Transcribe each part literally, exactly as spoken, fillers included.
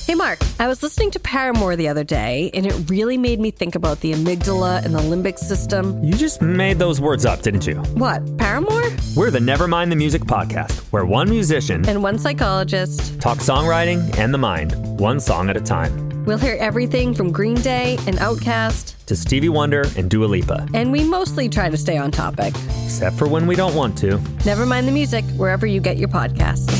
Hey, Mark, I was listening to Paramore the other day, and it really made me think about the amygdala and the limbic system. You just made those words up, didn't you? What, Paramore? We're the Nevermind the Music podcast, where one musician and one psychologist talk songwriting and the mind, one song at a time. We'll hear everything from Green Day and Outkast to Stevie Wonder and Dua Lipa. And we mostly try to stay on topic. Except for when we don't want to. Nevermind the Music, wherever you get your podcasts.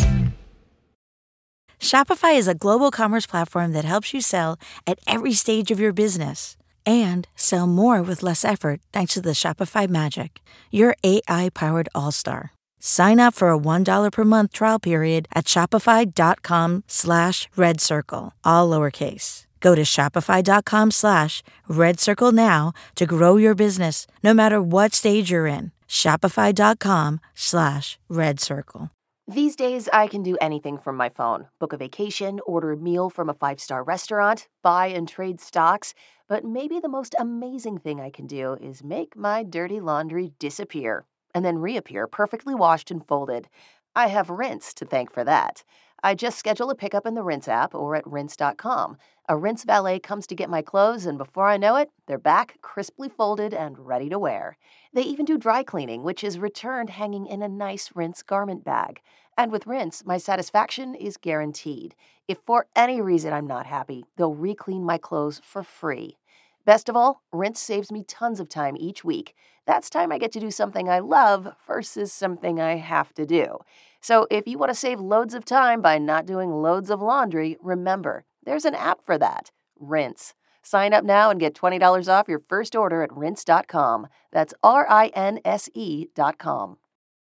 Shopify is a global commerce platform that helps you sell at every stage of your business and sell more with less effort thanks to the Shopify Magic, your A I-powered all-star. Sign up for a one dollar per month trial period at shopify.com slash red circle, all lowercase. Go to shopify.com slash red circle now to grow your business no matter what stage you're in. Shopify.com slash red circle. These days, I can do anything from my phone. Book a vacation, order a meal from a five-star restaurant, buy and trade stocks. But maybe the most amazing thing I can do is make my dirty laundry disappear and then reappear perfectly washed and folded. I have Rinse to thank for that. I just schedule a pickup in the Rinse app or at rinse dot com. A Rinse valet comes to get my clothes, and before I know it, they're back, crisply folded and ready to wear. They even do dry cleaning, which is returned hanging in a nice Rinse garment bag. And with Rinse, my satisfaction is guaranteed. If for any reason I'm not happy, they'll re-clean my clothes for free. Best of all, Rinse saves me tons of time each week. That's time I get to do something I love versus something I have to do. So if you want to save loads of time by not doing loads of laundry, remember, there's an app for that, Rinse. Sign up now and get twenty dollars off your first order at rinse dot com. That's R I N S E dot com.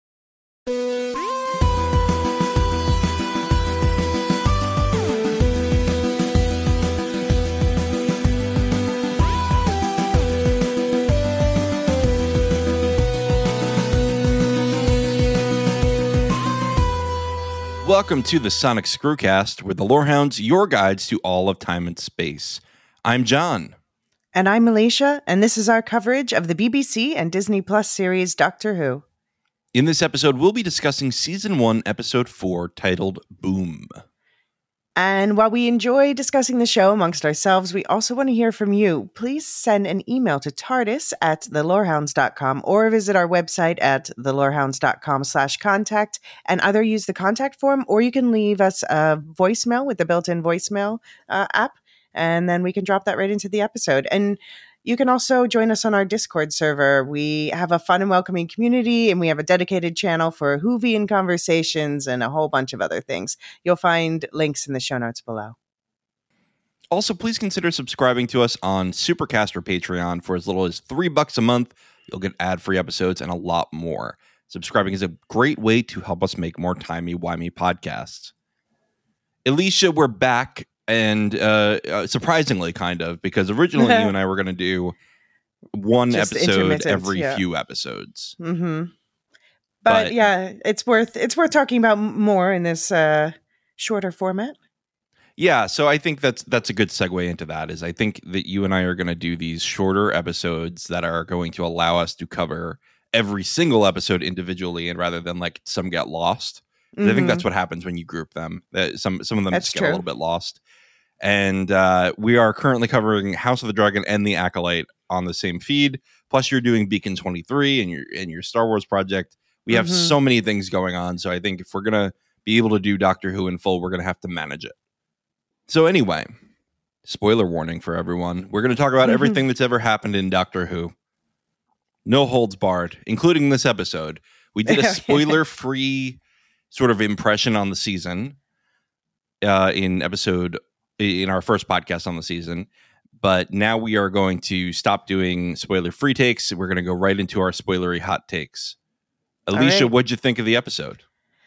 Welcome to the Sonic Screwcast, where the Lorehounds, your guides to all of time and space. I'm John. And I'm Alicia, and this is our coverage of the B B C and Disney Plus series Doctor Who. In this episode, we'll be discussing Season one, Episode four, titled Boom. And while we enjoy discussing the show amongst ourselves, we also want to hear from you. Please send an email to TARDIS at the lorehounds dot com or visit our website at the lorehounds dot com slash contact and either use the contact form or you can leave us a voicemail with the built-in voicemail uh, app, and then we can drop that right into the episode. And you can also join us on our Discord server. We have a fun and welcoming community, and we have a dedicated channel for Whovian conversations and a whole bunch of other things. You'll find links in the show notes below. Also, please consider subscribing to us on Supercast or Patreon for as little as three bucks a month. You'll get ad-free episodes and a lot more. Subscribing is a great way to help us make more timey-wimey podcasts. Alicia, we're back. And uh, uh, surprisingly, kind of, because originally you and I were going to do one Just episode every yeah. few episodes. Mm-hmm. But, But yeah, it's worth it's worth talking about more in this uh, shorter format. yeah, so I think that's that's a good segue into that. Is I think that you and I are going to do these shorter episodes that are going to allow us to cover every single episode individually, and rather than like some get lost. Mm-hmm. I think that's what happens when you group them. That some some of them That's just get true. a little bit lost. And uh, we are currently covering House of the Dragon and The Acolyte on the same feed. Plus, you're doing Beacon twenty-three and your and your Star Wars project. We have Mm-hmm. so many things going on. So I think if we're gonna be able to do Doctor Who in full, we're gonna have to manage it. So anyway, spoiler warning for everyone. We're gonna talk about Mm-hmm. everything that's ever happened in Doctor Who. No holds barred, including this episode. We did a spoiler-free sort of impression on the season uh, in episode. in our first podcast on the season, but now we are going to stop doing spoiler-free takes. We're going to go right into our spoilery hot takes. Alicia, right. what'd you think of the episode?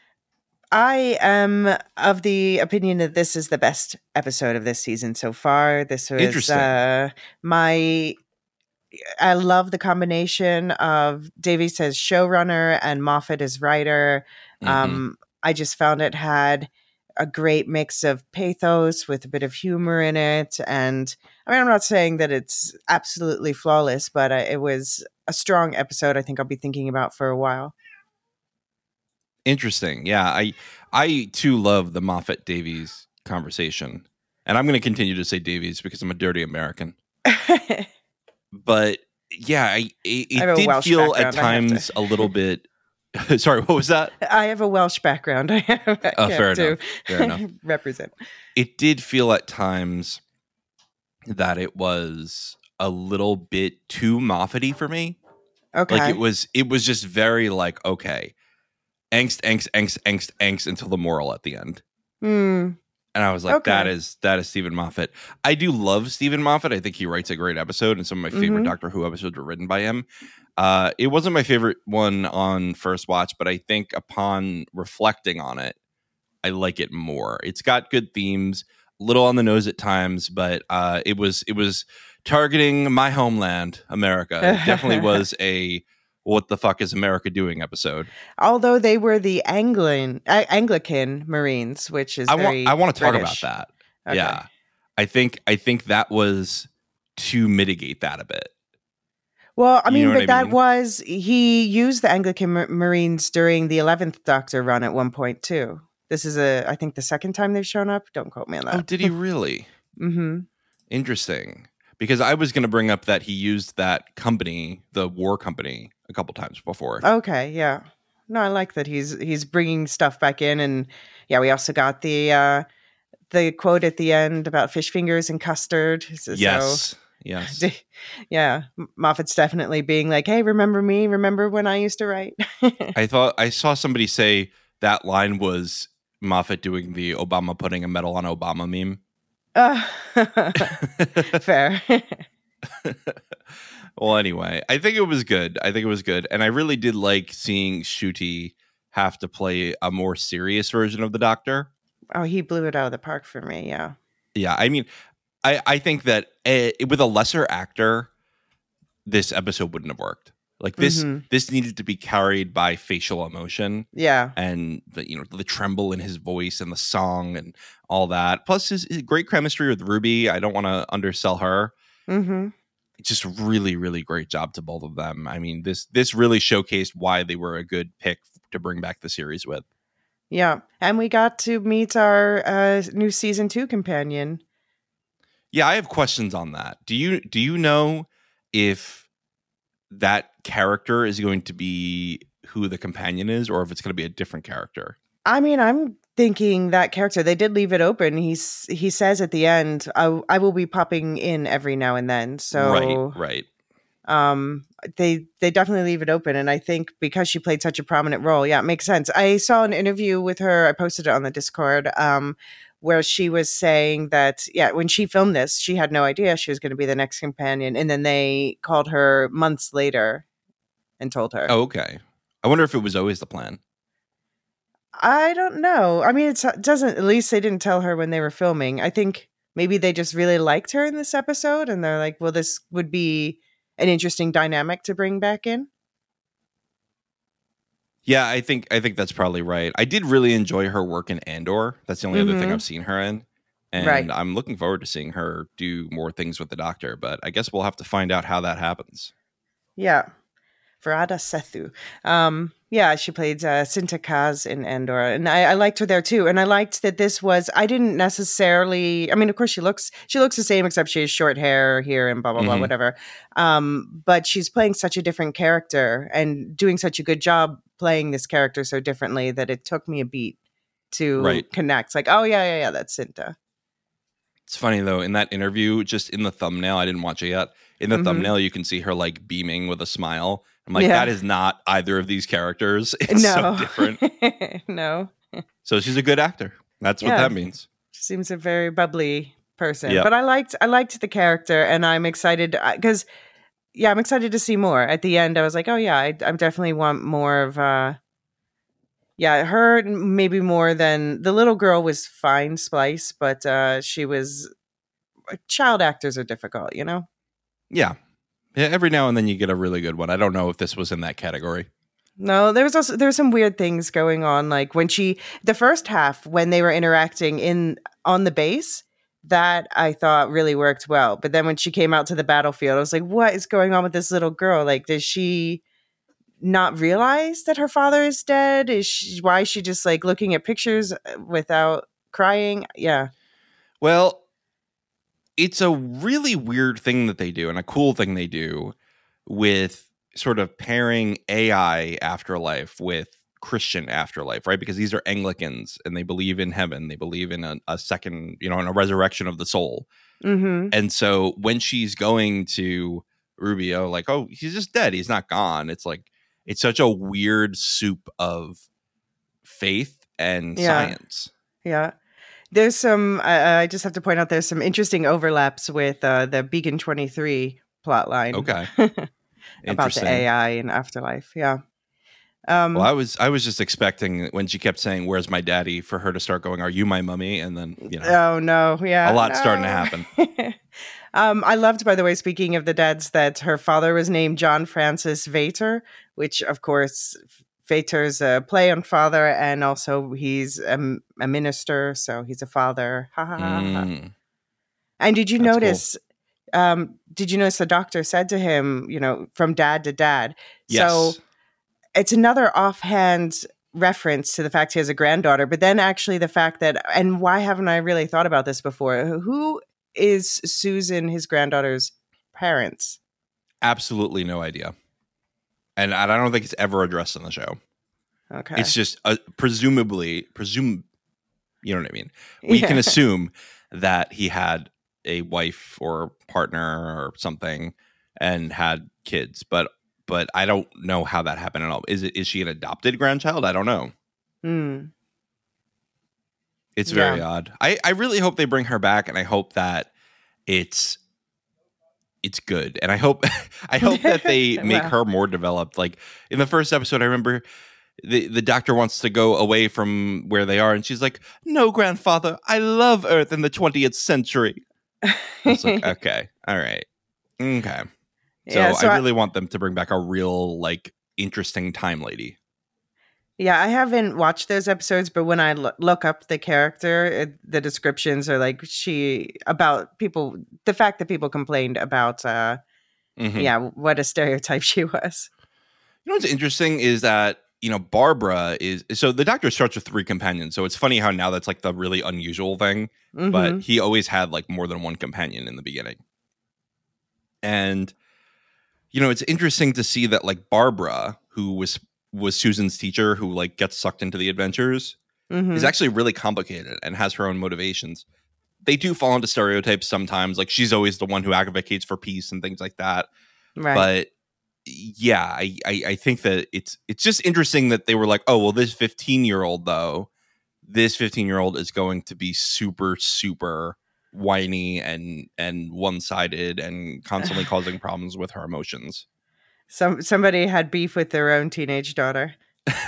I am of the opinion that this is the best episode of this season so far. This was Interesting. uh, my. I love the combination of Davies as showrunner and Moffat as writer. Mhm. Um, I just found it had a great mix of pathos with a bit of humor in it. And I mean, I'm not saying that it's absolutely flawless, but uh, it was a strong episode I think I'll be thinking about for a while. Interesting. Yeah, I I too love the Moffat Davies conversation. And I'm going to continue to say Davies because I'm a dirty American. But yeah, I, it, it did Welsh feel at background. I have times to- a little bit. Sorry, what was that? I have a Welsh background. I have I Oh, have fair to enough. Fair enough. represent. It did feel at times that it was a little bit too Moffat-y for me. Okay. Like it was, it was just very like, okay, angst, angst, angst, angst, angst until the moral at the end. Hmm. And I was like, Okay. that is that is Stephen Moffat. I do love Stephen Moffat. I think he writes a great episode, and some of my favorite Mhm. Doctor Who episodes were written by him. Uh, it wasn't my favorite one on first watch, but I think upon reflecting on it, I like it more. It's got good themes, a little on the nose at times, but uh, it was it was targeting my homeland, America. It definitely was a what the fuck is America doing episode. Although they were the Anglican uh, Anglican Marines, which is I very want I want to talk British. about that. Okay. Yeah. I think I think that was to mitigate that a bit. Well, I You mean, know what but I that mean? was he used the Anglican Mar- Marines during the eleventh Doctor run at one point too. This is a I think the second time they've shown up. Don't quote me on that. Oh, did he really? Mm-hmm. Interesting. Because I was going to bring up that he used that company, the war company, a couple times before. Okay, yeah. No, I like that he's he's bringing stuff back in, and yeah, we also got the uh, the quote at the end about fish fingers and custard. So, Yes. Yes. yeah, Moffat's definitely being like, "Hey, remember me? Remember when I used to write?" I thought I saw somebody say that line was Moffat doing the Obama putting a medal on Obama meme. uh, fair. Well, anyway, I think it was good. I think it was good. And I really did like seeing Ncuti have to play a more serious version of the Doctor. Oh, he blew it out of the park for me. Yeah. Yeah, I mean, I, I think that uh with a lesser actor, this episode wouldn't have worked. Like this, Mhm. this needed to be carried by facial emotion Yeah. and the, you know, the tremble in his voice and the song and all that. Plus, his, his great chemistry with Ruby. I don't want to undersell her. Mm-hmm. Just really, really great job to both of them. I mean, this this really showcased why they were a good pick to bring back the series with. Yeah. And we got to meet our uh, new season two companion. Yeah, I have questions on that. Do you do you know if that character is going to be who the companion is, or if it's going to be a different character? I mean, I'm thinking that character, they did leave it open. He's he says at the end, I, I will be popping in every now and then. So right, right. um they they definitely leave it open, and I think because she played such a prominent role, yeah, it makes sense. I saw an interview with her, I posted it on the Discord, um where she was saying that yeah, when she filmed this, she had no idea she was going to be the next companion, and then they called her months later and told her. Oh, okay. I wonder if it was always the plan. I don't know. I mean, it's, it doesn't, at least they didn't tell her when they were filming. I think maybe they just really liked her in this episode, and they're like, well, this would be an interesting dynamic to bring back in. Yeah, I think I think that's probably right. I did really enjoy her work in Andor. That's the only other thing Mhm. I've seen her in. And Right. I'm looking forward to seeing her do more things with the Doctor, but I guess we'll have to find out how that happens. Yeah. Verada Sethu. Um, yeah, she played uh, Sinta Kaz in Andor, and I, I liked her there too. And I liked that this was, I didn't necessarily, I mean, of course she looks, she looks the same, except she has short hair here and blah, blah, blah, Mhm. whatever. Um, but she's playing such a different character and doing such a good job playing this character so differently that it took me a beat to Right. connect. Like, oh yeah, yeah, yeah, that's Sinta. It's funny though, in that interview, just in the thumbnail, I didn't watch it yet. In the Mhm. thumbnail, you can see her like beaming with a smile. I'm like, Yeah. that is not either of these characters. It's no. so different. no. So she's a good actor. That's what Yeah. that means. She seems a very bubbly person. Yep. But I liked I liked the character, and I'm excited because yeah, I'm excited to see more. At the end, I was like, oh yeah, I, I definitely want more of uh yeah, her maybe more than the little girl was fine, Splice, but uh she was child actors are difficult, you know? Yeah. Yeah. Every now and then you get a really good one. I don't know if this was in that category. No, there was also there were some weird things going on. Like when she the first half when they were interacting in on the base, that I thought really worked well. But then when she came out to the battlefield, I was like, what is going on with this little girl? Like, does she not realize that her father is dead? Is she, why is she just like looking at pictures without crying? Yeah. Well, it's a really weird thing that they do, and a cool thing they do with sort of pairing A I afterlife with Christian afterlife, right? Because these are Anglicans and they believe in heaven. They believe in a, a second, you know, in a resurrection of the soul. Mm-hmm. And so when she's going to Rubio, like, oh, he's just dead. He's not gone. It's like, it's such a weird soup of faith and Yeah. science. Yeah. There's some, I, I just have to point out, there's some interesting overlaps with uh, the Beacon twenty-three plotline. Okay. About the Interesting. A I and afterlife. Yeah. Um, Well, I was I was just expecting when she kept saying, "Where's my daddy?" for her to start going, "Are you my mummy?" And then, you know, oh, no. Yeah. a lot's no. starting to happen. um, I loved, by the way, speaking of the dads, that her father was named John Francis Vater, which, of course, Vater's a play on father, and also he's a, a minister, so he's a father. Ha ha ha. ha. Mm, And did you That's notice? Um, did you notice the doctor said to him, you know, from dad to dad? yes. So it's another offhand reference to the fact he has a granddaughter, but then actually the fact that, and why haven't I really thought about this before? Who is Susan, his granddaughter's parents? Absolutely no idea. And I don't think it's ever addressed in the show. Okay. It's just uh, presumably, presume, you know what I mean? We Yeah. can assume that he had a wife or partner or something and had kids, but but I don't know how that happened at all. Is it is she an adopted grandchild? I don't know. Hmm. It's very Yeah. odd. I, I really hope they bring her back, and I hope that it's it's good. And I hope I hope that they make Wow. her more developed. Like in the first episode, I remember the the doctor wants to go away from where they are, and she's like, "No, grandfather, I love Earth in the twentieth century." I was like, okay, all right, okay. So, Yeah, so I I- really want them to bring back a real, like, interesting time lady. Yeah, I haven't watched those episodes, but when I lo- look up the character, it, the descriptions are like she about people, the fact that people complained about, uh, Mhm. yeah, what a stereotype she was. You know what's interesting is that, you know, Barbara is so the doctor starts with three companions. So it's funny how now that's like the really unusual thing, but Mhm. he always had like more than one companion in the beginning. And you know, it's interesting to see that like Barbara, who was was Susan's teacher, who like gets sucked into the adventures, Mhm. is actually really complicated and has her own motivations. They do fall into stereotypes sometimes, like she's always the one who advocates for peace and things like that. Right. But yeah, I, I I think that it's it's just interesting that they were like, oh well, this fifteen year old though, this fifteen year old is going to be super super whiny and and one sided and constantly causing problems with her emotions. Some somebody had beef with their own teenage daughter.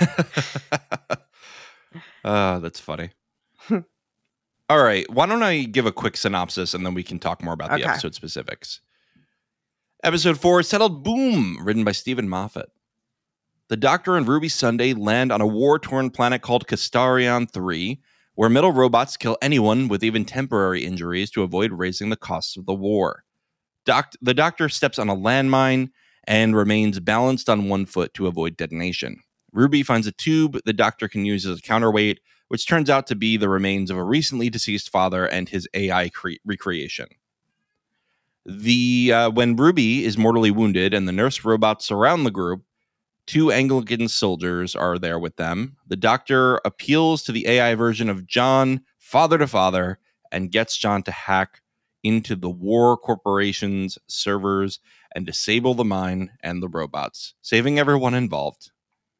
Ah, that's funny. All right, why don't I give a quick synopsis and then we can talk more about the Okay. episode specifics. Episode four is titled Boom, written by Stephen Moffat. The Doctor and Ruby Sunday land on a war-torn planet called Castarion three, where metal robots kill anyone with even temporary injuries to avoid raising the costs of the war. Doc- the Doctor steps on a landmine and remains balanced on one foot to avoid detonation. Ruby finds a tube the Doctor can use as a counterweight, which turns out to be the remains of a recently deceased father and his A I cre- recreation. The uh, when Ruby is mortally wounded and the nurse robots surround the group, two Anglican soldiers are there with them. The Doctor appeals to the A I version of John, father to father, and gets John to hack into the War Corporation's servers and disable the mine and the robots, saving everyone involved.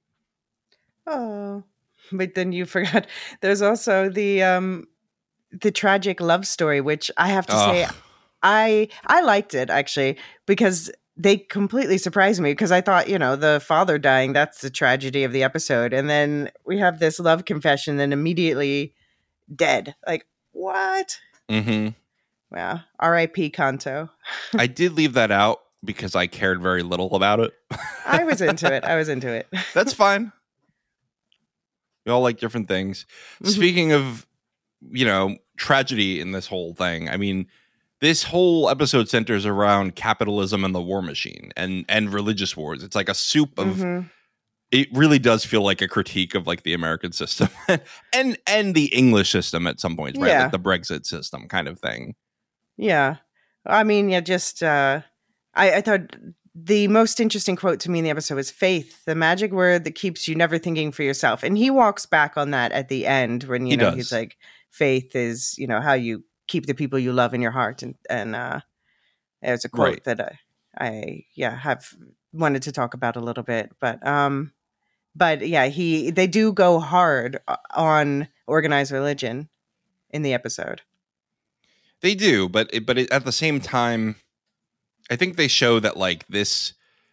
Oh, but then you forgot. There's also the um the tragic love story, which I have to say, Ugh. I I liked it actually because they completely surprised me because I thought, you know, the father dying, that's the tragedy of the episode. And then we have this love confession, then immediately dead. Like, what? Mm-hmm. Wow. R I P Kanto. I did leave that out because I cared very little about it. I was into it. I was into it. That's fine. We all like different things. Mhm. Speaking of, you know, tragedy in this whole thing, I mean, this whole episode centers around capitalism and the war machine and and religious wars. It's like a soup of Mhm. it really does feel like a critique of like the American system and and the English system at some points, right? Yeah. Like the Brexit system kind of thing. Yeah. I mean, yeah, just, uh, I, I thought the most interesting quote to me in the episode was faith, the magic word that keeps you never thinking for yourself. And he walks back on that at the end when, you He know, does. he's like, faith is, you know, how you keep the people you love in your heart. And, and, uh, there's a quote Right. that I, I, yeah, have wanted to talk about a little bit, but, um, but yeah, he, they do go hard on organized religion in the episode. They do, but it, but it, at the same time, I think they show that like this,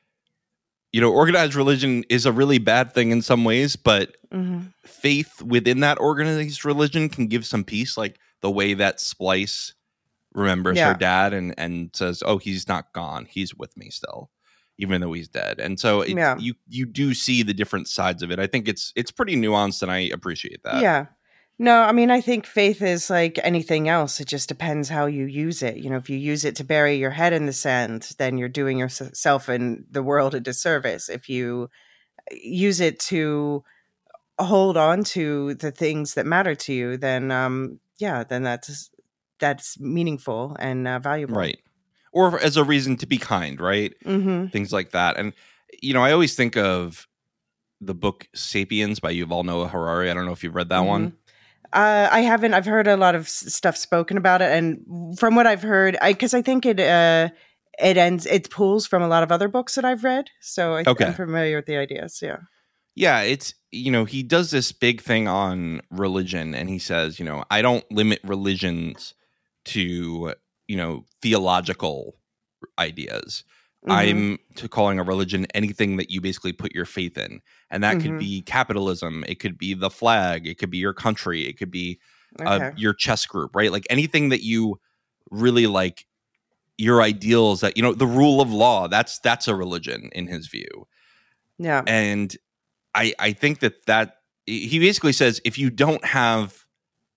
you know, organized religion is a really bad thing in some ways, but Mm-hmm. faith within that organized religion can give some peace, like the way that Splice remembers Yeah. her dad and and says, "Oh, he's not gone; he's with me still, even though he's dead." And so it, Yeah. you you do see the different sides of it. I think it's it's pretty nuanced, and I appreciate that. Yeah. No, I mean, I think faith is like anything else. It just depends how you use it. You know, if you use it to bury your head in the sand, then you're doing yourself and the world a disservice. If you use it to hold on to the things that matter to you, then, um, yeah, then that's that's meaningful and uh, valuable. Right. Or as a reason to be kind, right? Mm-hmm. Things like that. And, you know, I always think of the book Sapiens by Yuval Noah Harari. I don't know if you've read that Mm-hmm. one. Uh, I haven't. I've heard a lot of s- stuff spoken about it, and from what I've heard, I because I think it uh, it ends it pulls from a lot of other books that I've read, so I, Okay. I'm familiar with the ideas. Yeah. Yeah, it's, you know, he does this big thing on religion, and he says, you know, I don't limit religions to, you know, theological ideas. Mhm. I'm to calling a religion anything that you basically put your faith in. And that could Mhm. be capitalism. It could be the flag. It could be your country. It could be uh, Okay. your chess group, right? Like anything that you really like, your ideals that, you know, the rule of law, that's, that's a religion in his view. Yeah. And I, I think that that he basically says, if you don't have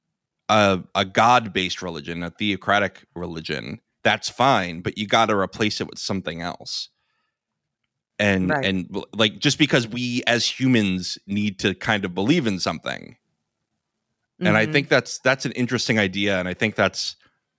a, a God-based religion, a theocratic religion, that's fine, but you got to replace it with something else. And Right. and like just because we as humans need to kind of believe in something. And I Mhm. think that's that's an interesting idea, and I think that's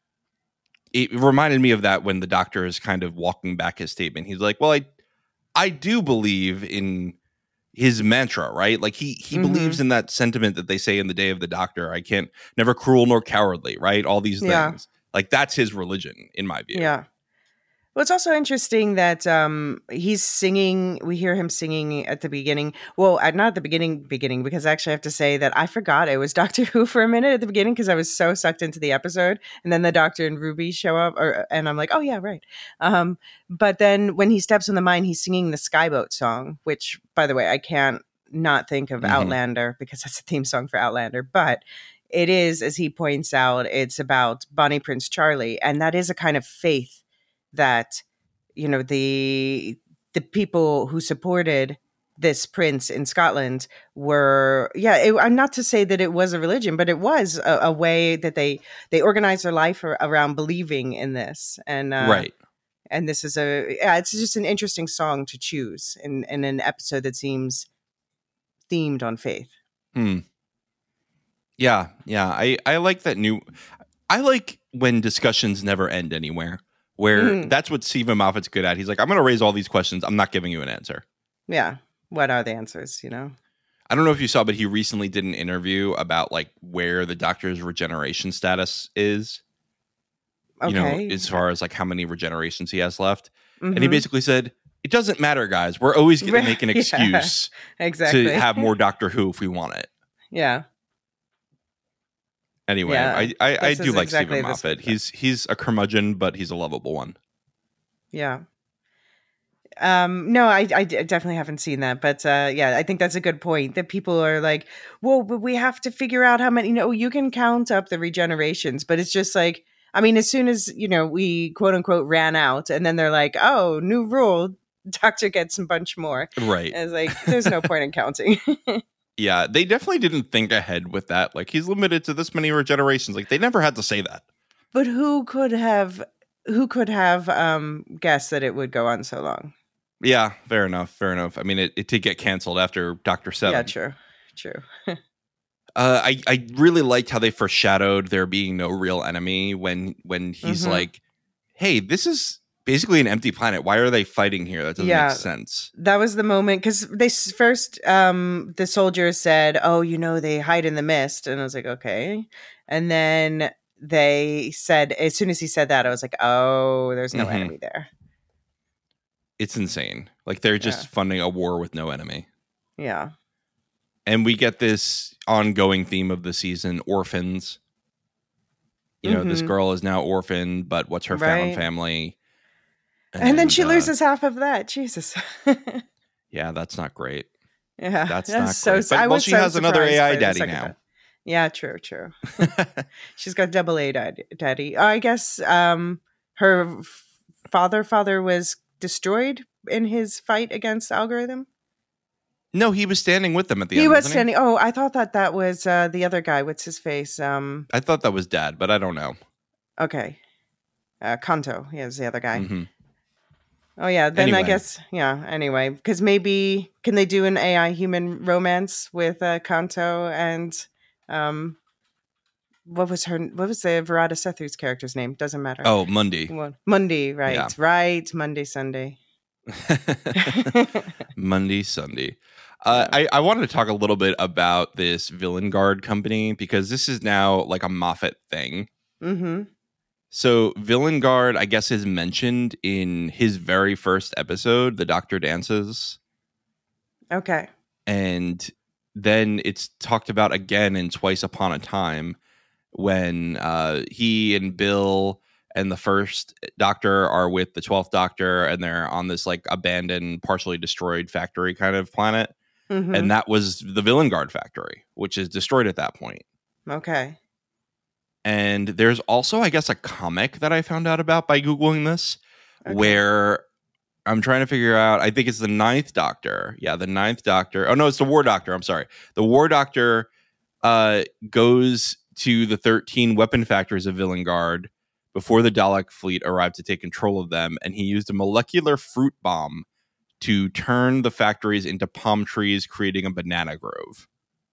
it reminded me of that when the doctor is kind of walking back his statement. He's like, "Well, I I do believe in his mantra, right? Like he he Mhm. believes in that sentiment that they say in the Day of the Doctor. I can't never cruel nor cowardly, right? All these Yeah. things. Like that's his religion, in my view. Yeah. Well, it's also interesting that um, he's singing. We hear him singing at the beginning. Well, at, not at the beginning, beginning, because actually I have to say that I forgot it was Doctor Who for a minute at the beginning because I was so sucked into the episode. And then the Doctor and Ruby show up, or, and I'm like, oh yeah, right. Um, but then when he steps on the mine, he's singing the Skyboat song, which, by the way, I can't not think of Mhm. Outlander because that's a theme song for Outlander. But it is, as he points out, it's about Bonnie Prince Charlie, and that is a kind of faith that, you know, the the people who supported this prince in Scotland were, yeah, it, uh, not to say that it was a religion, but it was a, a way that they they organized their life ar- around believing in this. And uh, Right. and this is a, yeah, it's just an interesting song to choose in, in an episode that seems themed on faith. Hmm. Yeah, yeah. I, I like that new. I like when discussions never end anywhere. Where Mhm. that's what Stephen Moffat's good at. He's like, I'm going to raise all these questions. I'm not giving you an answer. Yeah. What are the answers, you know? I don't know if you saw, but he recently did an interview about like where the Doctor's regeneration status is. You know, Okay. as far as like how many regenerations he has left. And he Mhm. basically said, it doesn't matter, guys. We're always going to make an Yeah. excuse Exactly. to have more Doctor Who if we want it. Yeah. Anyway, Yeah, I I, I this do is like exactly Stephen this Moffat. one. He's he's a curmudgeon, but he's a lovable one. Yeah. Um, no, I, I d- definitely haven't seen that, but uh, yeah, I think that's a good point that people are like, well, but we have to figure out how many, you know, you can count up the regenerations, but it's just like, I mean, as soon as, you know, we quote unquote ran out and then they're like, oh, new rule, Doctor gets a bunch more. Right. And it's like, there's no point in counting. Yeah, they definitely didn't think ahead with that. Like, he's limited to this many regenerations. Like, they never had to say that. But who could have, who could have um, guessed that it would go on so long? Yeah, fair enough. Fair enough. I mean, it, it did get canceled after Doctor Seven. Yeah, true. True. Uh, I I really liked how they foreshadowed there being no real enemy when when he's Mhm. like, "Hey, this is basically an empty planet. Why are they fighting here? That doesn't Yeah. make sense." That was the moment because they s- first um the soldiers said, "Oh, you know, they hide in the mist," and I was like, "Okay," and then they said, as soon as he said that, I was like, "Oh, there's no Mhm. enemy there." It's insane. Like they're just Yeah. funding a war with no enemy. Yeah. And we get this ongoing theme of the season, orphans. You know, this Mhm. girl is now orphaned, but what's her found Right. family? And, then she uh, loses half of that. Jesus. Yeah, that's not great. Yeah, That's that's not so. great. s- But I well, was she so has another surprised A I by the daddy second now. time. Yeah, true, true. She's got double A daddy. daddy. I guess um, her f- father father was destroyed in his fight against Algorithm. No, he was standing with them at the He end, was wasn't standing. Oh, I thought that that was uh, the other guy. What's his face? Um, he? I thought that was Dad, but I don't know. okay, uh, Kanto. He is the other guy. hmm Oh yeah. Then I Anyway. guess yeah. Anyway, because maybe can they do an A I human romance with uh, Kanto and um, what was her? What was the Verada Sethu's character's name? Doesn't matter. Oh, Mundi. What- Monday, right? Yeah. Right. Monday, Sunday. Monday, Sunday. Uh, Yeah. I, I wanted to talk a little bit about this Villain Guard company because this is now like a Moffat thing. Mm-hmm. So Villain Guard, I guess, is mentioned in his very first episode, The Doctor Dances. Okay. And then it's talked about again in Twice Upon a Time when uh, he and Bill and the first Doctor are with the twelfth Doctor and they're on this like abandoned, partially destroyed factory kind of planet. Mm-hmm. And that was the Villain Guard factory, which is destroyed at that point. Okay. And there's also, I guess, a comic that I found out about by Googling this, Okay. where I'm trying to figure out, I think it's the ninth Doctor. Yeah, the ninth Doctor. Oh, no, it's the War Doctor. I'm sorry. The War Doctor uh, goes to the thirteen weapon factories of Villain Guard before the Dalek fleet arrived to take control of them. And he used a molecular fruit bomb to turn the factories into palm trees, creating a banana grove.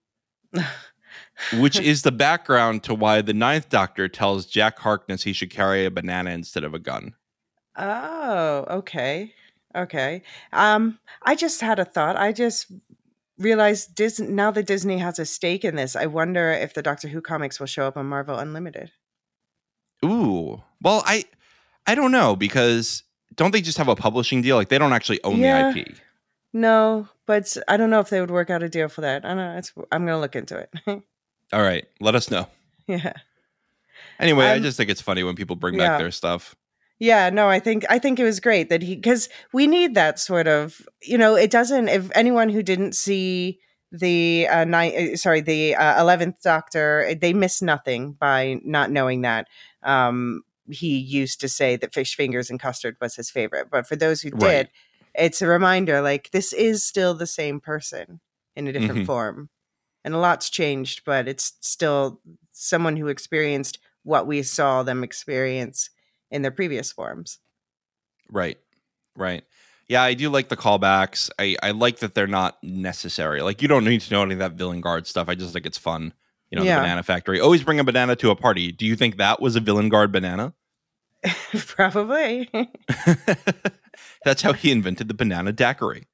Which is the background to why the ninth Doctor tells Jack Harkness he should carry a banana instead of a gun. Oh, okay. Okay. Um, I just had a thought. I just realized Disney now that Disney has a stake in this, I wonder if the Doctor Who comics will show up on Marvel Unlimited. Ooh. Well, I I don't know, because don't they just have a publishing deal? Like they don't actually own Yeah. the I P. No, but I don't know if they would work out a deal for that. I don't know. It's, I'm going to look into it. All right, let us know. Yeah. Anyway, I Um, just think it's funny when people bring yeah. back their stuff. Yeah, no, I think I think it was great that he because we need that sort of, you know, it doesn't. If anyone who didn't see the uh, nine, sorry, the uh, eleventh Doctor, they miss nothing by not knowing that. Um, he used to say that fish fingers and custard was his favorite, but for those who did, Right. it's a reminder. Like this is still the same person in a different Mhm. form, and a lot's changed, but it's still someone who experienced what we saw them experience in their previous forms. Right. Right. Yeah, I do like the callbacks. I, I like that they're not necessary. Like you don't need to know any of that Villain Guard stuff. I just think it's fun. You know, Yeah. the banana factory. Always bring a banana to a party. Do you think that was a Villain Guard banana? Probably. That's how he invented the banana daiquiri.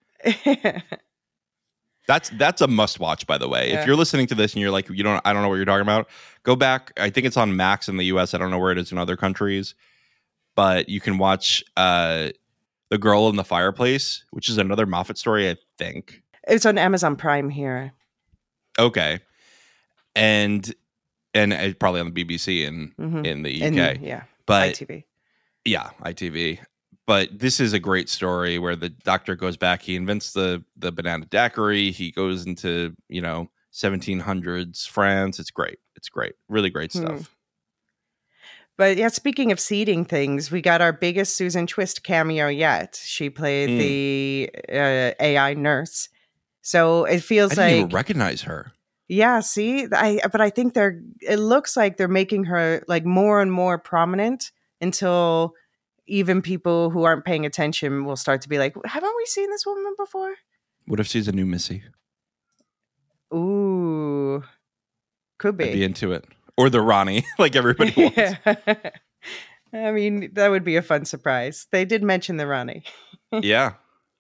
That's that's a must watch, by the way. Yeah. If you're listening to this and you're like, you don't, I don't know what you're talking about, go back. I think it's on Max in the U S. I don't know where it is in other countries, but you can watch uh, The Girl in the Fireplace, which is another Moffat story, I think. It's on Amazon Prime here. Okay, and and it's probably on the B B C in Mhm. in the U And, K, yeah, but I T V. yeah, I T V. But this is a great story where the Doctor goes back. He invents the the banana daiquiri. He goes into, you know, seventeen hundreds France. It's great. It's great. Really great Hmm. stuff. But yeah, speaking of seeding things, we got our biggest Susan Twist cameo yet. She played Mm. the uh, A I nurse. So it feels I didn't like, even recognize her. yeah, see, I but I think they're. It looks like they're making her like more and more prominent until even people who aren't paying attention will start to be like, haven't we seen this woman before? What if she's a new Missy? Ooh, Could be. I'd be into it. Or the Ronnie, like everybody wants. Yeah. I mean, that would be a fun surprise. They did mention the Ronnie. Yeah.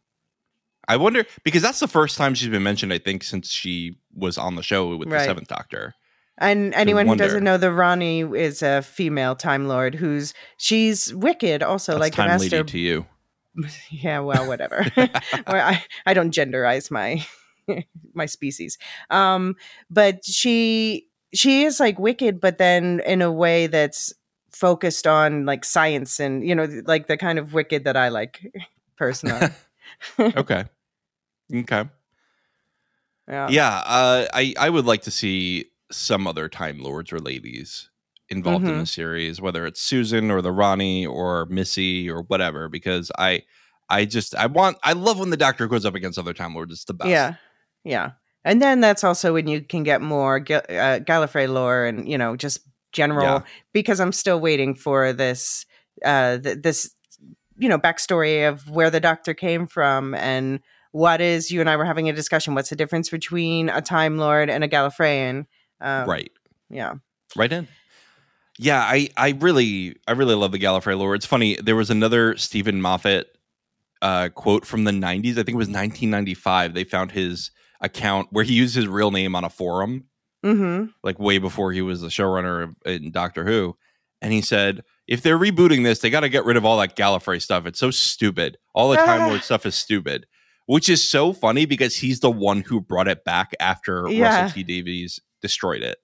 I wonder, because that's the first time she's been mentioned, I think, since she was on the show with Right. the Seventh Doctor. And anyone who wonder. doesn't know, the Ronnie is a female Time Lord who's, she's wicked also, That's like the time Master. lady to you. Yeah, well, whatever. or I, I don't genderize my my species. Um, but she she is like wicked, but then in a way that's focused on like science and, you know, like the kind of wicked that I like personally. Okay. Okay. Yeah. Yeah. Uh, I, I would like to see some other Time Lords or ladies involved in Mhm. the series, whether it's Susan or the Ronnie or Missy or whatever, because I I just I want I love when the Doctor goes up against other Time Lords. It's the best. Yeah. Yeah. And then that's also when you can get more Ga- uh, Gallifrey lore and, you know, just general, Yeah. because I'm still waiting for this, uh, th- this, you know, backstory of where the Doctor came from and what is, you and I were having a discussion. What's the difference between a Time Lord and a Gallifreyan? Um, Right. Yeah. Right in. Yeah, I, I really I really love the Gallifrey lore. It's funny, there was another Stephen Moffat uh, quote from the nineties. I think it was nineteen ninety-five. They found his account where he used his real name on a forum, Mm-hmm. like way before he was the showrunner of, in Doctor Who. And he said, if they're rebooting this, they got to get rid of all that Gallifrey stuff. It's so stupid. All the Time Lord stuff is stupid, which is so funny because he's the one who brought it back after Yeah. Russell T Davies destroyed it.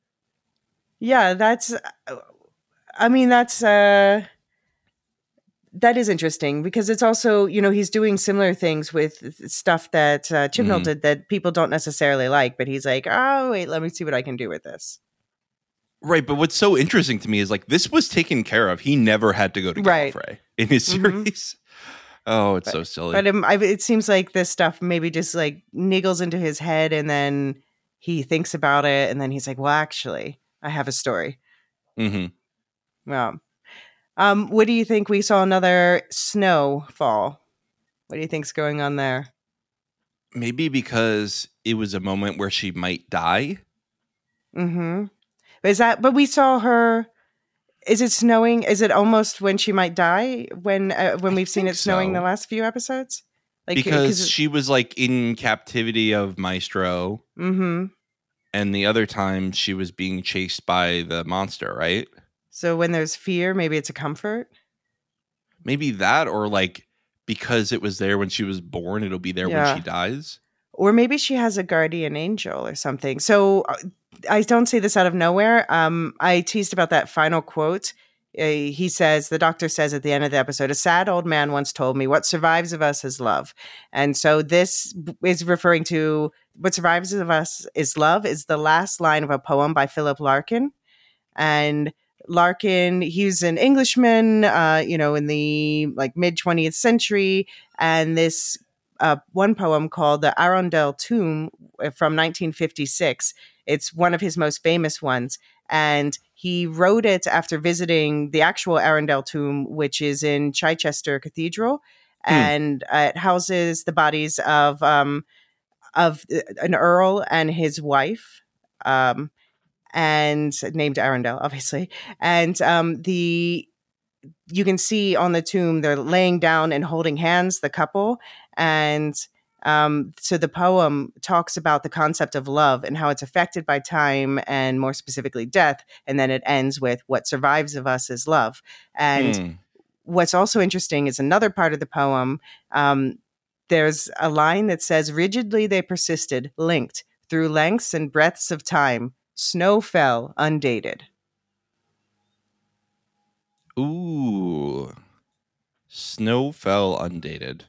Yeah, that's, I mean, that's, uh, that is interesting because it's also, you know, he's doing similar things with stuff that uh, Chibnall Mhm. did that people don't necessarily like, but he's like, oh, wait, let me see what I can do with this. Right, but what's so interesting to me is like this was taken care of. He never had to go to Right. Gallifrey in his Mhm. series. Oh, it's so silly. But um, I, it seems like this stuff maybe just like niggles into his head and then he thinks about it and then he's like, well, actually, I have a story. hmm Well, um, what do you think? We saw another snowfall. What do you think's going on there? Maybe because it was a moment where she might die. Mm-hmm. Is that? But we saw her. Is it snowing? Is it almost when she might die? When uh, when I we've seen think it snowing so. the last few episodes? Like Because she was like in captivity of Maestro, Mm-hmm. and the other time she was being chased by the monster, right? So when there's fear, maybe it's a comfort. Maybe that, or like because it was there when she was born, it'll be there Yeah. when she dies. Or maybe she has a guardian angel or something. So uh, I don't say this out of nowhere. Um, I teased about that final quote. Uh, he says, the Doctor says at the end of the episode, a sad old man once told me what survives of us is love. And so this is referring to what survives of us is love is the last line of a poem by Philip Larkin. And Larkin, he's an Englishman, uh, you know, in the like mid twentieth century. And this uh, one poem called the Arundel Tomb from nineteen fifty-six. It's one of his most famous ones. And he wrote it after visiting the actual Arundel Tomb, which is in Chichester Cathedral. Hmm. And uh, it houses the bodies of um, of an earl and his wife. Um, and named Arundel, obviously. And um, the you can see on the tomb they're laying down and holding hands, the couple, and um, so the poem talks about the concept of love and how it's affected by time and more specifically death, and then it ends with what survives of us is love. And Hmm. what's also interesting is another part of the poem. Um, there's a line that says, rigidly they persisted, linked through lengths and breadths of time. Snow fell undated. Ooh. Snow fell undated.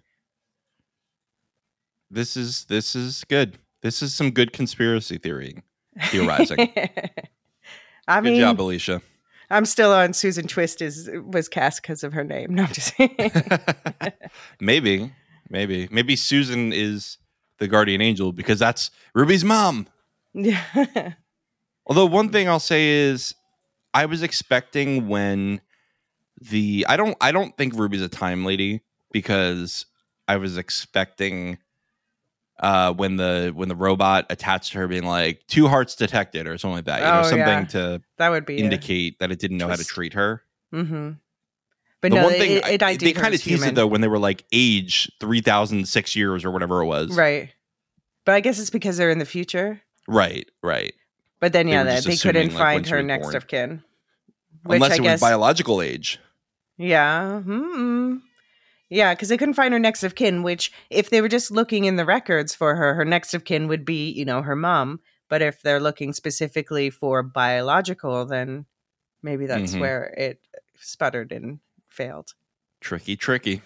This is this is good. This is some good conspiracy theory theorizing. I Good mean, job, Alicia. I'm still on Susan Twist is was cast because of her name. No, I'm just maybe, maybe, maybe Susan is the guardian angel because that's Ruby's mom. yeah. Although one thing I'll say is, I was expecting when the I don't I don't think Ruby's a time lady because I was expecting uh, when the when the robot attached to her being like two hearts detected or something like that. You know, Oh, something yeah. to That would be indicate that it didn't know how to twist. treat her. Mm-hmm. But The no, one it, thing it, it I- ID'd they her kind of as teased it human. though when they were like age three thousand six years or whatever it was. Right. But I guess it's because they're in the future. Right, right. But then, They yeah, were they, just they assuming, couldn't like, when find she her was next born. of kin. Which Unless I it guess, was biological age. yeah, hmm yeah, because they couldn't find her next of kin. Which, if they were just looking in the records for her, her next of kin would be, you know, her mom. But if they're looking specifically for biological, then maybe that's Mhm. where it sputtered and failed. Tricky, tricky.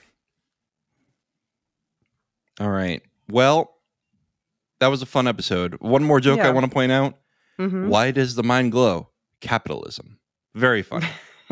All right. Well, that was a fun episode. One more joke I Yeah. want to point out. Mm-hmm. Why does the mind glow? Capitalism. Very funny.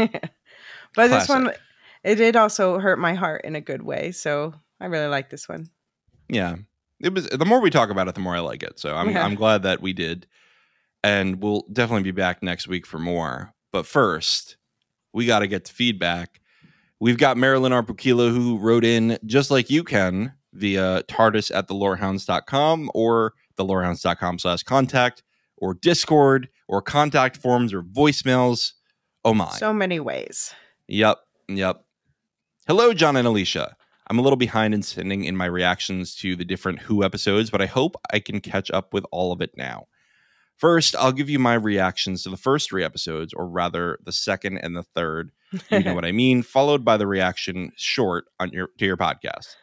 But this one, Classic. it did also hurt my heart in a good way. So I really like this one. Yeah. It was the more we talk about it, the more I like it. So I'm Yeah. I'm glad that we did. And we'll definitely be back next week for more. But first, we got to get to feedback. We've got Marilyn Arpukila who wrote in just like you can via TARDIS at the lorehounds dot com or the lorehounds dot com slash contact or Discord or contact forms or voicemails. Oh my. So many ways. Yep. Yep. Hello, John and Alicia. I'm a little behind in sending in my reactions to the different Who episodes, but I hope I can catch up with all of it now. First, I'll give you my reactions to the first three episodes, or rather the second and the third. You know what I mean, followed by the reaction short on your to your podcast.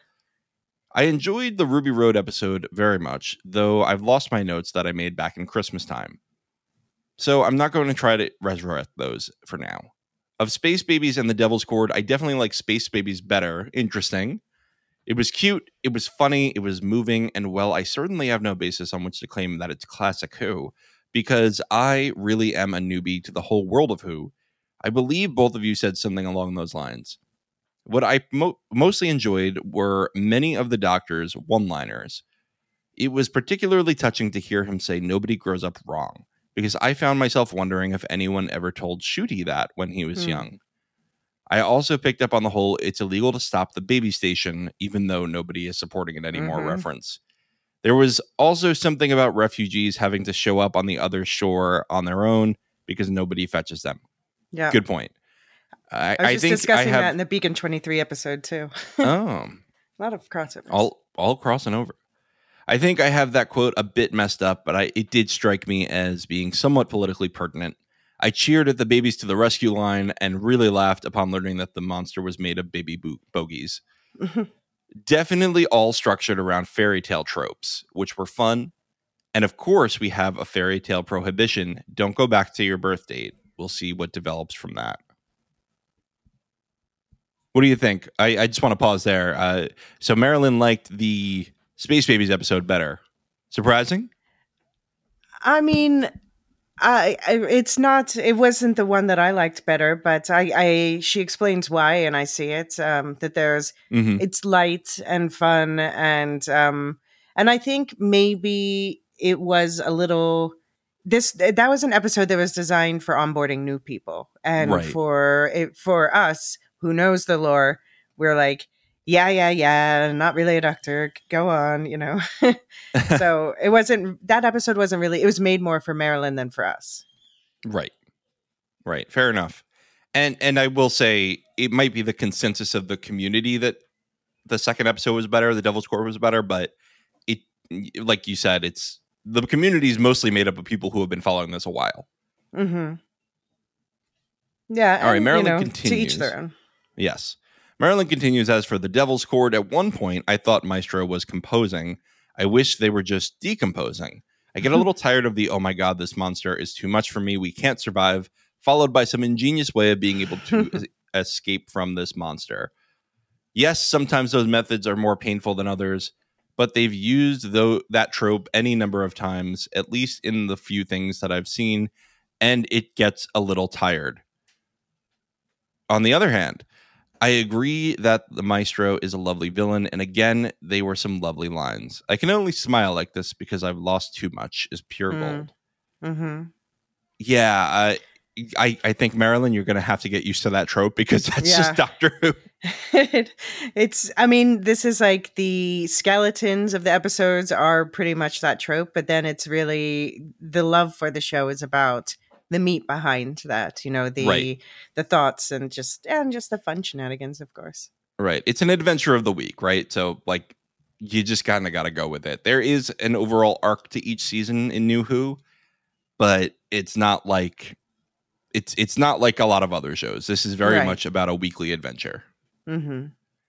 I enjoyed the Ruby Road episode very much, though I've lost my notes that I made back in Christmas time. So I'm not going to try to resurrect those for now. Of Space Babies and the Devil's Cord, I definitely like Space Babies better. Interesting. It was cute, it was funny, it was moving, and well, I certainly have no basis on which to claim that it's classic Who, because I really am a newbie to the whole world of Who. I believe both of you said something along those lines. What I mo- mostly enjoyed were many of the Doctor's one-liners. It was particularly touching to hear him say nobody grows up wrong, because I found myself wondering if anyone ever told Ncuti that when he was Hmm. young. I also picked up on the whole it's illegal to stop the baby station, even though nobody is supporting it anymore Mhm. reference. There was also something about refugees having to show up on the other shore on their own because nobody fetches them. Yeah. Good point. I, I was I just think I discussing have. that in the Beacon twenty-three episode too. oh, A lot of crossovers. all all crossing over. I think I have that quote a bit messed up, but I it did strike me as being somewhat politically pertinent. I cheered at the babies to the rescue line and really laughed upon learning that the monster was made of baby bo- bogies. Definitely all structured around fairy tale tropes, which were fun. And of course, we have a fairy tale prohibition. Don't go back to your birth date. We'll see what develops from that. What do you think? I, I just want to pause there. Uh, so Marilyn liked the Space Babies episode better. Surprising? I mean, I, I it's not it wasn't the one that I liked better, but I, I she explains why, and I see it. Um, that there's Mm-hmm. it's light and fun, and um, and I think maybe it was a little. This that was an episode that was designed for onboarding new people, and Right. for it for us who knows the lore, we're like, yeah, yeah, yeah, not really a doctor. Go on, you know. So it wasn't that episode wasn't really. It was made more for Marilyn than for us. Right. Right. Fair enough. And and I will say it might be the consensus of the community that the second episode was better, the Devil's Cord was better, but it like you said, it's the community is mostly made up of people who have been following this a while. Mm-hmm. Yeah. All right, and, Marilyn you know, continues. To each their own. Yes. Marilyn continues, as for the Devil's Cord, at one point I thought Maestro was composing. I wish they were just decomposing. I get a little tired of the, oh my god, this monster is too much for me, we can't survive, followed by some ingenious way of being able to es- escape from this monster. Yes, sometimes those methods are more painful than others, but they've used though that trope any number of times, at least in the few things that I've seen, and it gets a little tired. On the other hand, I agree that the Maestro is a lovely villain, and again, they were some lovely lines. I can only smile like this because I've lost too much is pure Mm. gold. Mm-hmm. Yeah, uh, I, I think, Marilyn, you're going to have to get used to that trope because that's Yeah. just Doctor Who. it, it's, I mean, this is like the skeletons of the episodes are pretty much that trope, but then it's really the love for the show is about the meat behind that, you know, the Right. the thoughts and just and just the fun shenanigans, of course. Right. It's an adventure of the week, right? So, like, you just kind of got to go with it. There is an overall arc to each season in New Who, but it's not like it's it's not like a lot of other shows. This is very Right. much about a weekly adventure. Mm-hmm.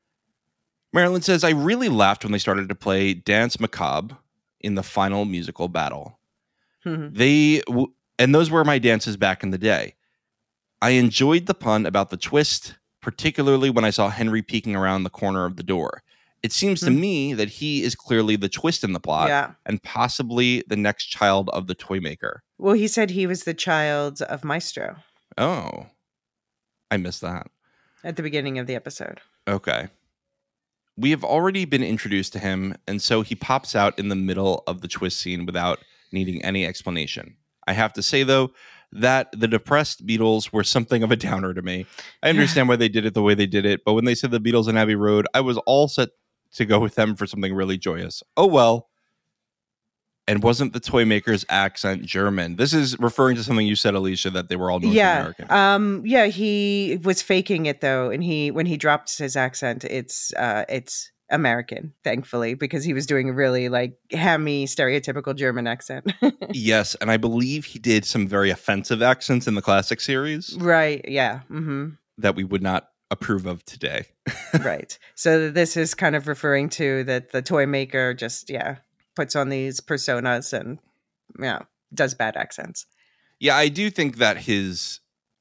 Marilyn says, I really laughed when they started to play Dance Macabre in the final musical battle. Mm-hmm. They w- and those were my dances back in the day. I enjoyed the pun about the twist, particularly when I saw Henry peeking around the corner of the door. It seems to Mhm. me that he is clearly the twist in the plot Yeah. and possibly the next child of the toy maker. Well, he said he was the child of Maestro Oh, I missed that. at the beginning of the episode. Okay. We have already been introduced to him, and so he pops out in the middle of the twist scene without needing any explanation. I have to say, though, that the depressed Beatles were something of a downer to me. I understand why they did it the way they did it, but when they said the Beatles and Abbey Road, I was all set to go with them for something really joyous. Oh, well. And wasn't the toy maker's accent German? This is referring to something you said, Alicia, that they were all North yeah. American. Um, yeah, he was faking it though, and he when he dropped his accent, it's uh it's American, thankfully, because he was doing a really like hammy, stereotypical German accent. Yes, and I believe he did some very offensive accents in the classic series Right. Yeah. Mm-hmm. that we would not approve of today. Right. So this is kind of referring to that the toy maker just yeah puts on these personas and yeah does bad accents. Yeah, I do think that his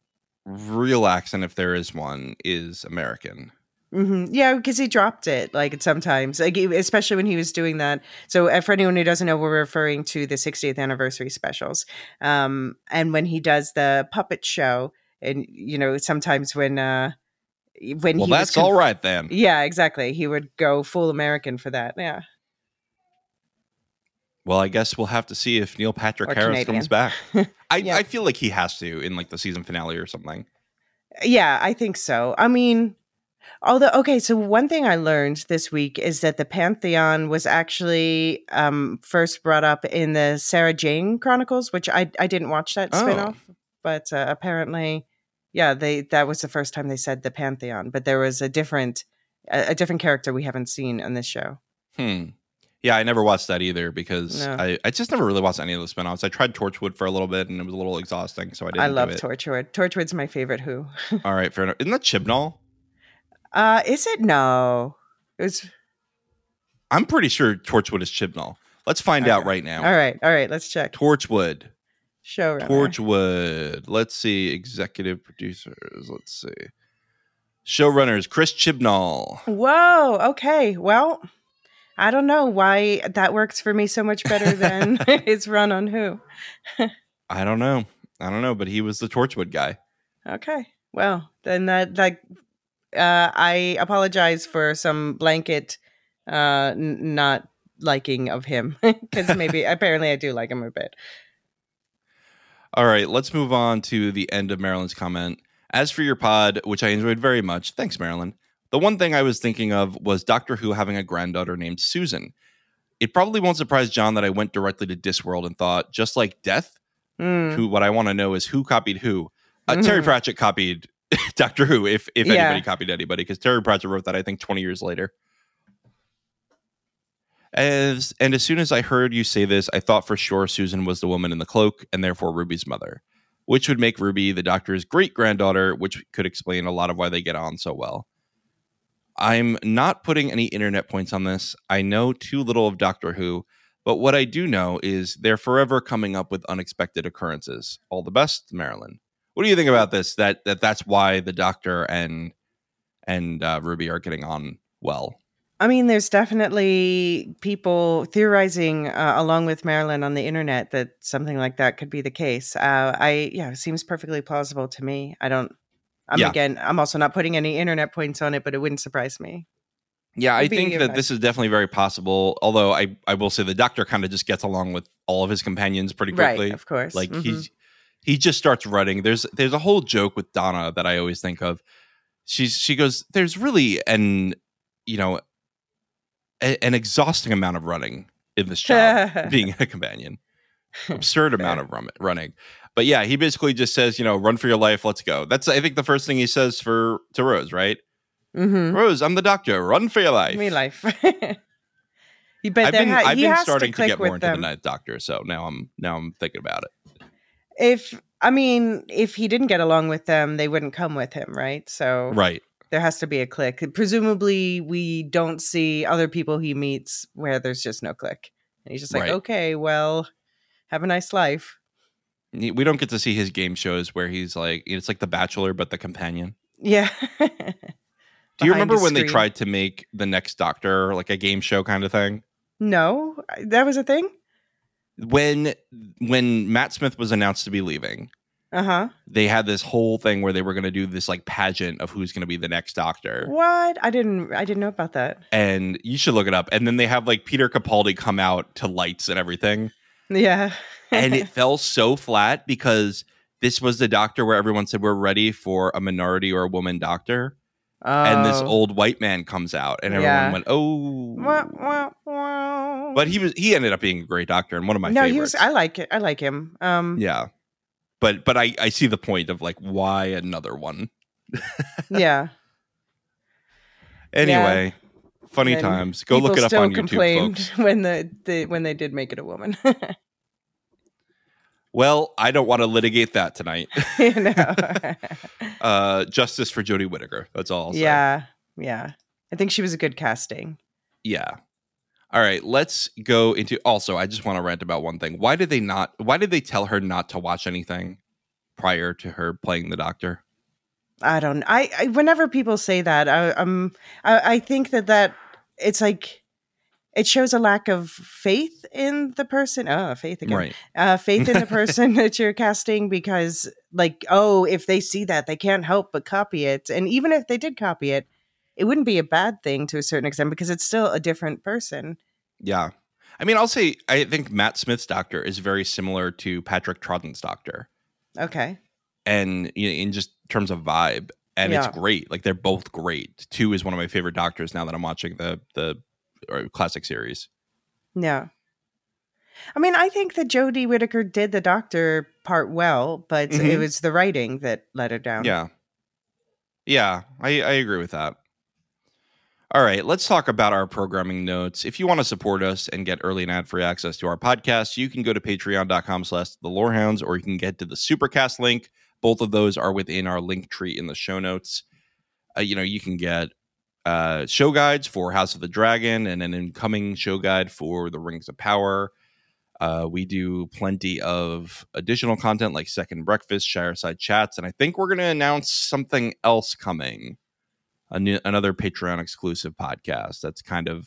real accent, if there is one, is American. hmm Yeah, because he dropped it like sometimes, like e- especially when he was doing that. So, uh, for anyone who doesn't know, we're referring to the sixtieth anniversary specials. Um, and when he does the puppet show, and you know, sometimes when uh, when Well, he was that's conf- all right then. Yeah, exactly. He would go full American for that. Yeah, Well, I guess we'll have to see if Neil Patrick Or Harris Canadian. comes back. I, Yeah. I feel like he has to in like the season finale or something. yeah, I think so. I mean. Although, okay, so one thing I learned this week is that the Pantheon was actually um, first brought up in the Sarah Jane Chronicles, which I I didn't watch that Oh. spinoff, but uh, apparently, yeah, they that was the first time they said the Pantheon. But there was a different a, a different character we haven't seen on this show. Hmm. Yeah, I never watched that either because No. I, I just never really watched any of the spinoffs. I tried Torchwood for a little bit and it was a little exhausting, so I didn't I love do it. Torchwood. Torchwood's my favorite. Who? All right, fair enough. Isn't that Chibnall? Uh, is it? No, it was. I'm pretty sure Torchwood is Chibnall. Let's find out Okay. right now. All right, all right. Let's check. Torchwood. Showrunner. Torchwood. Let's see. Executive producers. Let's see. Showrunners. Chris Chibnall. Whoa. Okay. Well, I don't know why that works for me so much better than its run on Who. I don't know. I don't know, but he was the Torchwood guy. Okay. Well, then that like uh, I apologize for some blanket uh, n- not liking of him because maybe apparently I do like him a bit. All right, let's move on to the end of Marilyn's comment. As for your pod, which I enjoyed very much, thanks, Marilyn. The one thing I was thinking of was Doctor Who having a granddaughter named Susan. It probably won't surprise John that I went directly to Discworld and thought, just like Death, Mm. who what I want to know is who copied who. Uh, Terry Mhm. Pratchett copied Doctor Who, if if Yeah. anybody copied anybody, because Terry Pratchett wrote that I think twenty years later. As and as soon as I heard you say this, I thought for sure Susan was the woman in the cloak and therefore Ruby's mother, which would make Ruby the Doctor's great granddaughter, which could explain a lot of why they get on so well. I'm not putting any internet points on this. I know too little of Doctor Who, but what I do know is they're forever coming up with unexpected occurrences. All the best, Marilyn. What do you think about this? That that that's why the Doctor and and uh, Ruby are getting on well. I mean, there's definitely people theorizing uh, along with Marilyn on the internet that something like that could be the case. Uh, I yeah, it seems perfectly plausible to me. I don't. I'm Yeah. again. I'm also not putting any internet points on it, but it wouldn't surprise me. Yeah, I Would be think your that advice. this is definitely very possible. Although I, I will say the Doctor kind of just gets along with all of his companions pretty quickly. Right, of course. Like Mhm. he's he just starts running. There's there's a whole joke with Donna that I always think of. She's she goes, there's really an you know a, an exhausting amount of running in this job, being a companion. Absurd amount of run, running. But yeah, he basically just says, you know, run for your life. Let's go. That's, I think, the first thing he says for to Rose, right? Mm-hmm. Rose, I'm the doctor. Run for your life. Me life. you bet I've been, ha- I've been has starting to, to get more into them. the Ninth Doctor, so now I'm now I'm thinking about it. If I mean, if he didn't get along with them, they wouldn't come with him, right? So right, there has to be a click. Presumably, we don't see other people he meets where there's just no click, and he's just like, right. okay, well, have a nice life. We don't get to see his game shows where he's like, it's like The Bachelor, but the companion. Yeah. Do you remember the when they screen. tried to make the Next Doctor like a game show kind of thing? No, that was a thing. When when Matt Smith was announced to be leaving, uh-huh, they had this whole thing where they were going to do this like pageant of who's going to be the next Doctor. What? I didn't. I didn't know about that. And you should look it up. And then they have like Peter Capaldi come out to lights and everything. Yeah. And it fell so flat because this was the Doctor where everyone said we're ready for a minority or a woman Doctor. Oh. And this old white man comes out and everyone Yeah. went, oh. Wah, wah, wah. But he was he ended up being a great Doctor and one of my no, favorites. he was. I like it. I like him. Um, yeah. But but I, I see the point of like, why another one? yeah. Anyway, yeah. funny And times. Go look it up still on YouTube, complained folks. when the, the when they did make it a woman. Well, I don't want to litigate that tonight. you know. uh, justice for Jodie Whittaker. That's all I'll say. Yeah, yeah. I think she was a good casting. Yeah. All right, let's go into. Also, I just want to rant about one thing. Why did they not? Why did they tell her not to watch anything prior to her playing the Doctor? I don't. I, I whenever people say that, I, um, I, I think that that it's like it shows a lack of faith in the person. Oh, faith again. Right. Uh, faith in the person that you're casting, because, like, oh, if they see that, they can't help but copy it. And even if they did copy it, it wouldn't be a bad thing to a certain extent because it's still a different person. Yeah. I mean, I'll say I think Matt Smith's Doctor is very similar to Patrick Troughton's Doctor. Okay. And you know, in just terms of vibe, and Yeah. it's great. Like they're both great. Two is one of my favorite Doctors now that I'm watching the the or classic series. Yeah. I mean, I think that Jodie Whittaker did the Doctor part well, but Mhm. it was the writing that let her down. Yeah. Yeah, I, I agree with that. All right, let's talk about our programming notes. If you want to support us and get early and ad-free access to our podcast, you can go to patreon.com slash the Lorehounds, or you can get to the Supercast link. Both of those are within our link tree in the show notes. Uh, you know, you can get uh, show guides for House of the Dragon and an incoming show guide for the Rings of Power. Uh, we do plenty of additional content like Second Breakfast, Shireside Chats, and I think we're going to announce something else coming. A new, another Patreon exclusive podcast that's kind of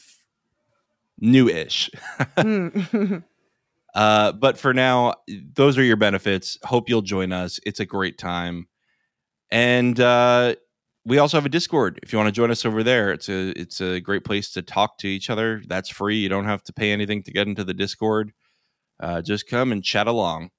new-ish. Hmm. uh, but for now, those are your benefits. Hope you'll join us. It's a great time. And uh, we also have a Discord. If you want to join us over there, it's a it's a great place to talk to each other. That's free. You don't have to pay anything to get into the Discord. Uh, just come and chat along.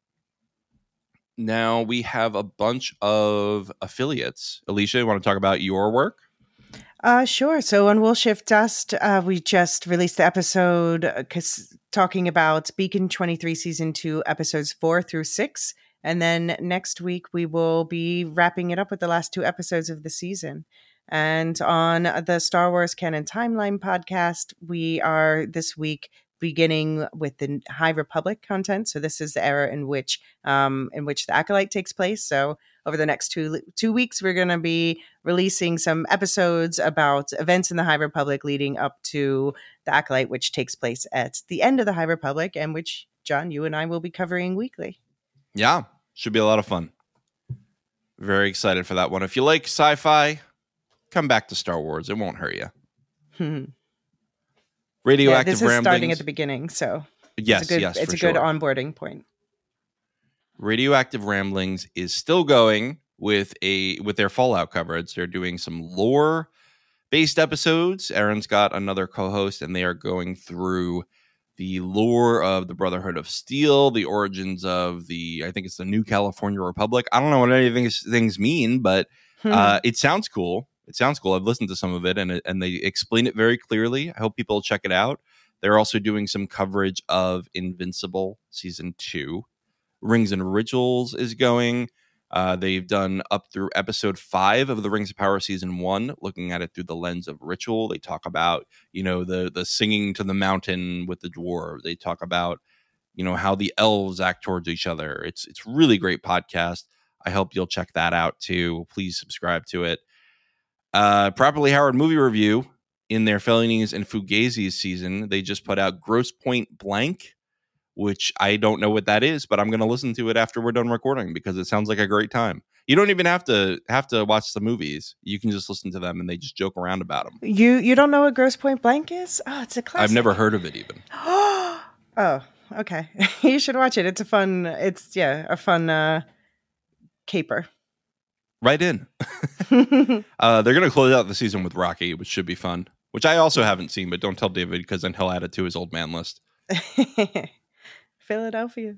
Now we have a bunch of affiliates. Alicia, you want to talk about your work? Uh, sure. So on Will Shift Dust, uh, we just released the episode uh, 'cause talking about Beacon twenty-three Season two, Episodes four through six. And then next week, we will be wrapping it up with the last two episodes of the season. And on the Star Wars Canon Timeline podcast, we are this week beginning with the High Republic content. So this is the era in which um, in which the Acolyte takes place. So over the next two two weeks, we're going to be releasing some episodes about events in the High Republic leading up to the Acolyte, which takes place at the end of the High Republic, and which, John, you and I will be covering weekly. Yeah, should be a lot of fun. Very excited for that one. If you like sci-fi, come back to Star Wars. It won't hurt you. yeah, Radioactive this is Ramblings. starting at the beginning, so yes, it's a good, yes, it's for a good sure. onboarding point. Radioactive Ramblings is still going with a with their Fallout coverage. They're doing some lore based episodes. Aaron's got another co-host, and they are going through the lore of the Brotherhood of Steel, the origins of the, I think it's the New California Republic. I don't know what any of these things mean, but hmm. uh, it sounds cool. It sounds cool. I've listened to some of it, and it, and they explain it very clearly. I hope people check it out. They're also doing some coverage of Invincible season two. Rings and Rituals is going. Uh, they've done up through episode five of the Rings of Power season one, looking at it through the lens of ritual. They talk about, you know, the the singing to the mountain with the dwarves. They talk about, you know, how the elves act towards each other. It's it's really great podcast. I hope you'll check that out too. Please subscribe to it. Uh, Properly Howard Movie Review, in their Felonies and Fugazis season, they just put out Gross Point Blank, which I don't know what that is, but I'm going to listen to it after we're done recording because it sounds like a great time. You don't even have to have to watch the movies. You can just listen to them and they just joke around about them. You you don't know what Gross Point Blank is? Oh, it's a classic. I've never heard of it even. Oh, okay. You should watch it. It's a fun, it's, yeah, a fun uh, caper. Right in. uh, they're going to close out the season with Rocky, which should be fun, which I also haven't seen, but don't tell David because then he'll add it to his old man list. Philadelphia.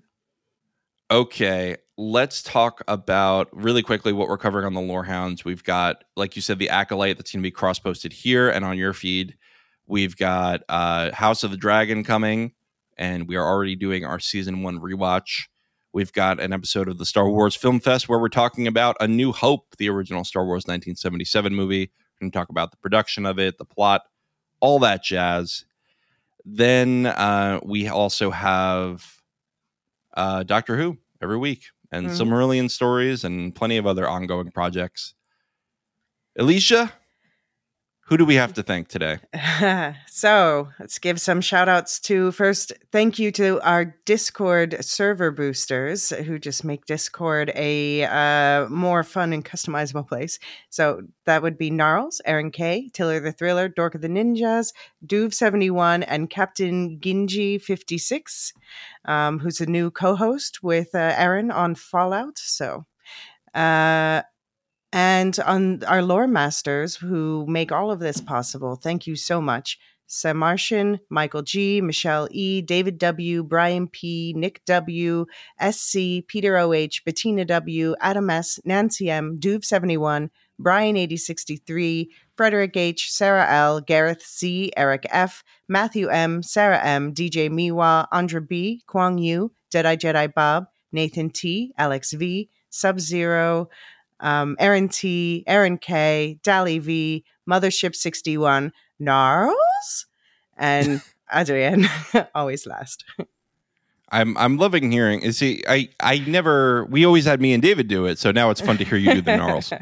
Okay, let's talk about really quickly what we're covering on the Lorehounds. We've got, like you said, the Acolyte that's going to be cross-posted here and on your feed. We've got uh, House of the Dragon coming, and we are already doing our season one rewatch. We've got an episode of the Star Wars Film Fest where we're talking about A New Hope, the original Star Wars nineteen seventy-seven movie. We're going to talk about the production of it, the plot, all that jazz. Then uh, we also have uh, Doctor Who every week and mm-hmm. Silmarillion stories and plenty of other ongoing projects. Alicia, who do we have to thank today? So let's give some shout outs to first. Thank you to our Discord server boosters who just make Discord a uh, more fun and customizable place. So that would be Gnarls, Aaron K, Tiller the Thriller, Dork of the Ninjas, Duve seventy-one, and Captain Ginji fifty-six, um, who's a new co-host with uh, Aaron on Fallout. So, uh, And on our lore masters who make all of this possible, thank you so much. Samartian, Michael G, Michelle E, David W, Brian P, Nick W, S C, Peter O H, Bettina W, Adam S, Nancy M, Duve seventy-one, Brian eighty sixty-three, Frederick H, Sarah L, Gareth C, Eric F, Matthew M, Sarah M, D J Miwa, Andra B, Kwang Yu, Jedi Jedi Bob, Nathan T, Alex V, Sub-Zero, Um, Aaron T, Aaron K, Dali V, Mothership sixty-one, Gnarls, and Adrienne, always last. I'm I'm loving hearing. Is he? I I never. We always had me and David do it, so now it's fun to hear you do the Gnarls.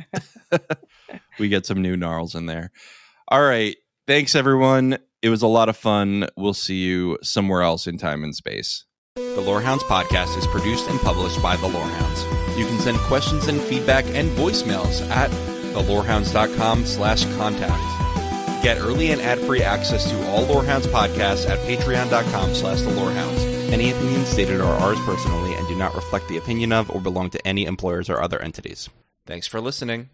We get some new Gnarls in there. All right, thanks everyone. It was a lot of fun. We'll see you somewhere else in time and space. The Lorehounds podcast is produced and published by The Lorehounds. You can send questions and feedback and voicemails at thelorehounds.com slash contact. Get early and ad-free access to all Lorehounds podcasts at patreon.com slash thelorehounds. Any opinions stated are ours personally and do not reflect the opinion of or belong to any employers or other entities. Thanks for listening.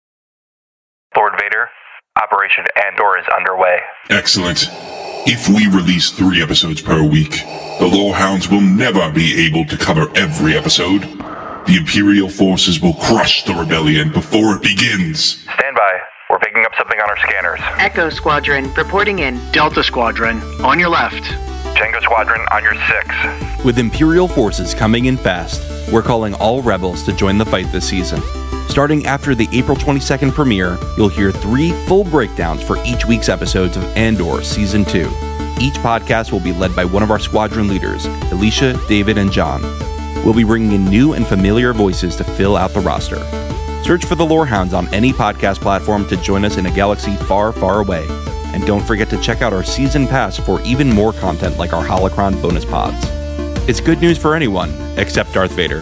Lord Vader, Operation Andor is underway. Excellent. If we release three episodes per week, the Lorehounds will never be able to cover every episode. The Imperial forces will crush the rebellion before it begins. Stand by. We're picking up something on our scanners. Echo Squadron, reporting in. Delta Squadron, on your left. Tango Squadron, on your six. With Imperial forces coming in fast, we're calling all rebels to join the fight this season. Starting after the April twenty-second premiere, you'll hear three full breakdowns for each week's episodes of Andor Season two. Each podcast will be led by one of our squadron leaders, Alicia, David, and John. We'll be bringing in new and familiar voices to fill out the roster. Search for the Lorehounds on any podcast platform to join us in a galaxy far, far away. And don't forget to check out our season pass for even more content like our Holocron bonus pods. It's good news for anyone, except Darth Vader.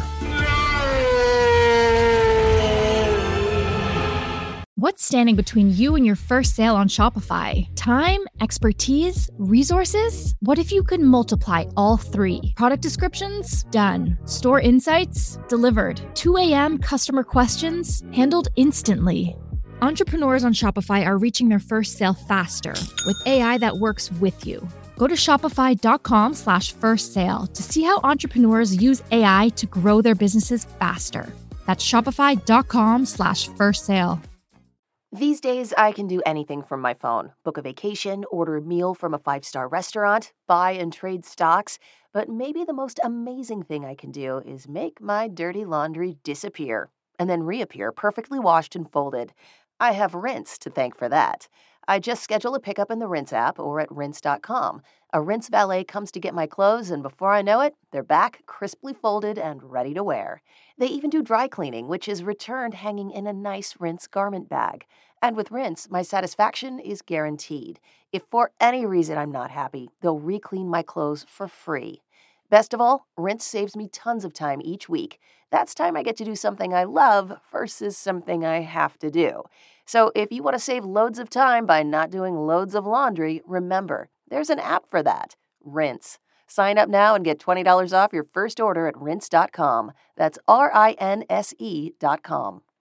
What's standing between you and your first sale on Shopify? Time, expertise, resources? What if you could multiply all three? Product descriptions? Done. Store insights? Delivered. two a.m. customer questions? Handled instantly. Entrepreneurs on Shopify are reaching their first sale faster with A I that works with you. Go to shopify.com slash first sale to see how entrepreneurs use A I to grow their businesses faster. That's shopify.com slash first sale. These days, I can do anything from my phone. Book a vacation, order a meal from a five-star restaurant, buy and trade stocks. But maybe the most amazing thing I can do is make my dirty laundry disappear and then reappear perfectly washed and folded. I have Rinse to thank for that. I just schedule a pickup in the Rinse app or at rinse dot com. A Rinse valet comes to get my clothes, and before I know it, they're back, crisply folded and ready to wear. They even do dry cleaning, which is returned hanging in a nice Rinse garment bag. And with Rinse, my satisfaction is guaranteed. If for any reason I'm not happy, they'll re-clean my clothes for free. Best of all, Rinse saves me tons of time each week. That's time I get to do something I love versus something I have to do. So if you want to save loads of time by not doing loads of laundry, remember, there's an app for that, Rinse. Sign up now and get twenty dollars off your first order at rinse dot com. That's R I N S E dot com.